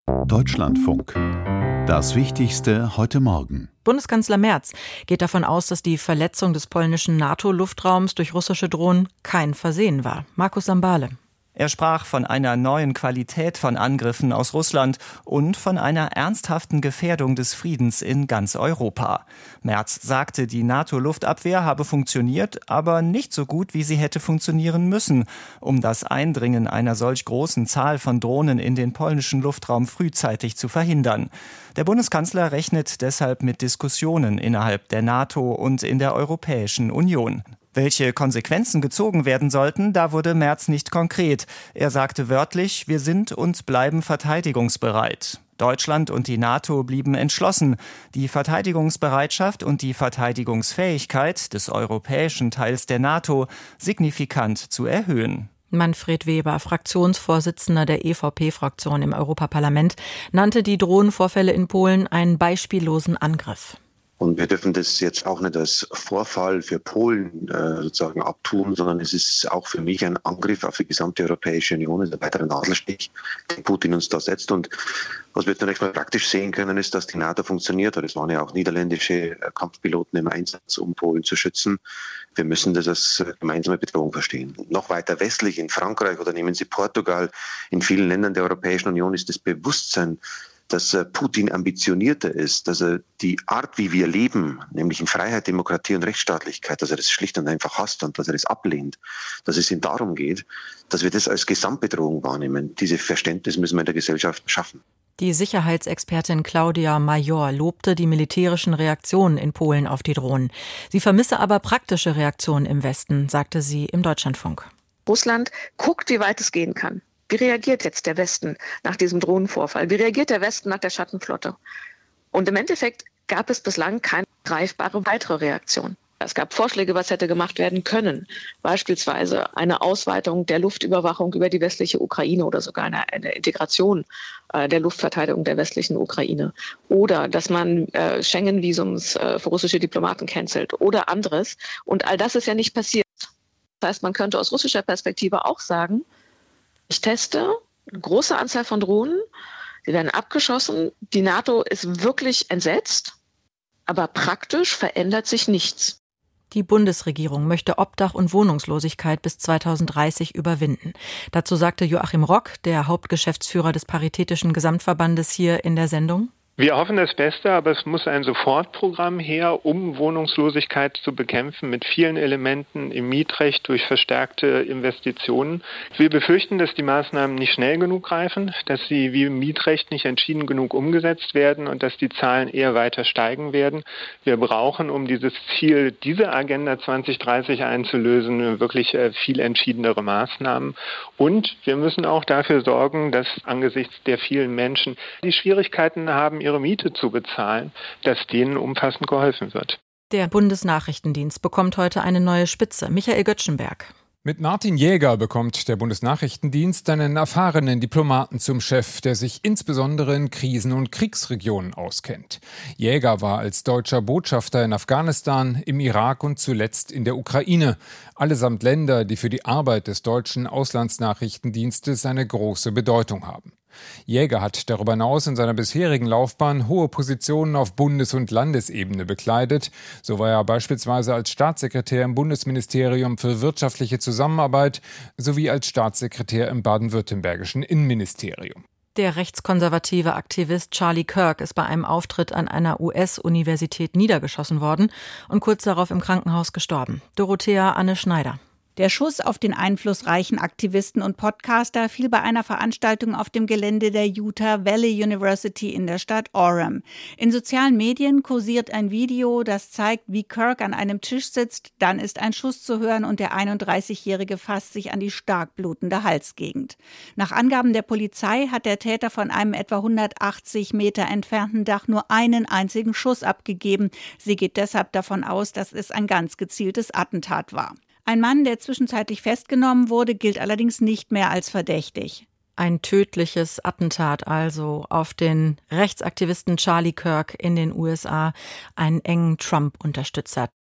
Deutschlandfunk. Das Wichtigste heute Morgen. Bundeskanzler Merz geht davon aus, dass die Verletzung des polnischen NATO-Luftraums durch russische Drohnen kein Versehen war. Markus Sambale. Er sprach von einer neuen Qualität von Angriffen aus Russland und von einer ernsthaften Gefährdung des Friedens in ganz Europa. Merz sagte, die NATO-Luftabwehr habe funktioniert, aber nicht so gut, wie sie hätte funktionieren müssen, um das Eindringen einer solch großen Zahl von Drohnen in den polnischen Luftraum frühzeitig zu verhindern. Der Bundeskanzler rechnet deshalb mit Diskussionen innerhalb der NATO und in der Europäischen Union. Welche Konsequenzen gezogen werden sollten, da wurde Merz nicht konkret. Er sagte wörtlich, wir sind und bleiben verteidigungsbereit. Deutschland und die NATO blieben entschlossen, die Verteidigungsbereitschaft und die Verteidigungsfähigkeit des europäischen Teils der NATO signifikant zu erhöhen. Manfred Weber, Fraktionsvorsitzender der EVP-Fraktion im Europaparlament, nannte die Drohnenvorfälle in Polen einen beispiellosen Angriff. Und wir dürfen das jetzt auch nicht als Vorfall für Polen sozusagen abtun, sondern es ist auch für mich ein Angriff auf die gesamte Europäische Union, ein weiterer Nadelstich, den Putin uns da setzt. Und was wir zunächst mal praktisch sehen können, ist, dass die NATO funktioniert. Es waren ja auch niederländische Kampfpiloten im Einsatz, um Polen zu schützen. Wir müssen das als gemeinsame Bedrohung verstehen. Noch weiter westlich in Frankreich oder nehmen Sie Portugal, in vielen Ländern der Europäischen Union ist das Bewusstsein, dass Putin ambitionierter ist, dass er die Art, wie wir leben, nämlich in Freiheit, Demokratie und Rechtsstaatlichkeit, dass er das schlicht und einfach hasst und dass er das ablehnt, dass es ihm darum geht, dass wir das als Gesamtbedrohung wahrnehmen. Dieses Verständnis müssen wir in der Gesellschaft schaffen. Die Sicherheitsexpertin Claudia Major lobte die militärischen Reaktionen in Polen auf die Drohnen. Sie vermisse aber praktische Reaktionen im Westen, sagte sie im Deutschlandfunk. Russland guckt, wie weit es gehen kann. Wie reagiert jetzt der Westen nach diesem Drohnenvorfall? Wie reagiert der Westen nach der Schattenflotte? Und im Endeffekt gab es bislang keine greifbare weitere Reaktion. Es gab Vorschläge, was hätte gemacht werden können. Beispielsweise eine Ausweitung der Luftüberwachung über die westliche Ukraine oder sogar eine Integration der Luftverteidigung der westlichen Ukraine. Oder dass man Schengen-Visums für russische Diplomaten cancelt oder anderes. Und all das ist ja nicht passiert. Das heißt, man könnte aus russischer Perspektive auch sagen, ich teste eine große Anzahl von Drohnen, sie werden abgeschossen, die NATO ist wirklich entsetzt, aber praktisch verändert sich nichts. Die Bundesregierung möchte Obdach und Wohnungslosigkeit bis 2030 überwinden. Dazu sagte Joachim Rock, der Hauptgeschäftsführer des Paritätischen Gesamtverbandes, hier in der Sendung. Wir hoffen das Beste, aber es muss ein Sofortprogramm her, um Wohnungslosigkeit zu bekämpfen, mit vielen Elementen im Mietrecht durch verstärkte Investitionen. Wir befürchten, dass die Maßnahmen nicht schnell genug greifen, dass sie wie im Mietrecht nicht entschieden genug umgesetzt werden und dass die Zahlen eher weiter steigen werden. Wir brauchen, um dieses Ziel, diese Agenda 2030 einzulösen, wirklich viel entschiedenere Maßnahmen. Und wir müssen auch dafür sorgen, dass angesichts der vielen Menschen, die Schwierigkeiten haben, ihre Miete zu bezahlen, dass denen umfassend geholfen wird. Der Bundesnachrichtendienst bekommt heute eine neue Spitze. Michael Göttschenberg. Mit Martin Jäger bekommt der Bundesnachrichtendienst einen erfahrenen Diplomaten zum Chef, der sich insbesondere in Krisen- und Kriegsregionen auskennt. Jäger war als deutscher Botschafter in Afghanistan, im Irak und zuletzt in der Ukraine. Allesamt Länder, die für die Arbeit des deutschen Auslandsnachrichtendienstes eine große Bedeutung haben. Jäger hat darüber hinaus in seiner bisherigen Laufbahn hohe Positionen auf Bundes- und Landesebene bekleidet. So war er beispielsweise als Staatssekretär im Bundesministerium für wirtschaftliche Zusammenarbeit sowie als Staatssekretär im baden-württembergischen Innenministerium. Der rechtskonservative Aktivist Charlie Kirk ist bei einem Auftritt an einer US-Universität niedergeschossen worden und kurz darauf im Krankenhaus gestorben. Dorothea Anne Schneider. Der Schuss auf den einflussreichen Aktivisten und Podcaster fiel bei einer Veranstaltung auf dem Gelände der Utah Valley University in der Stadt Orem. In sozialen Medien kursiert ein Video, das zeigt, wie Kirk an einem Tisch sitzt. Dann ist ein Schuss zu hören und der 31-Jährige fasst sich an die stark blutende Halsgegend. Nach Angaben der Polizei hat der Täter von einem etwa 180 Meter entfernten Dach nur einen einzigen Schuss abgegeben. Sie geht deshalb davon aus, dass es ein ganz gezieltes Attentat war. Ein Mann, der zwischenzeitlich festgenommen wurde, gilt allerdings nicht mehr als verdächtig. Ein tödliches Attentat also auf den Rechtsaktivisten Charlie Kirk in den USA, einen engen Trump-Unterstützer.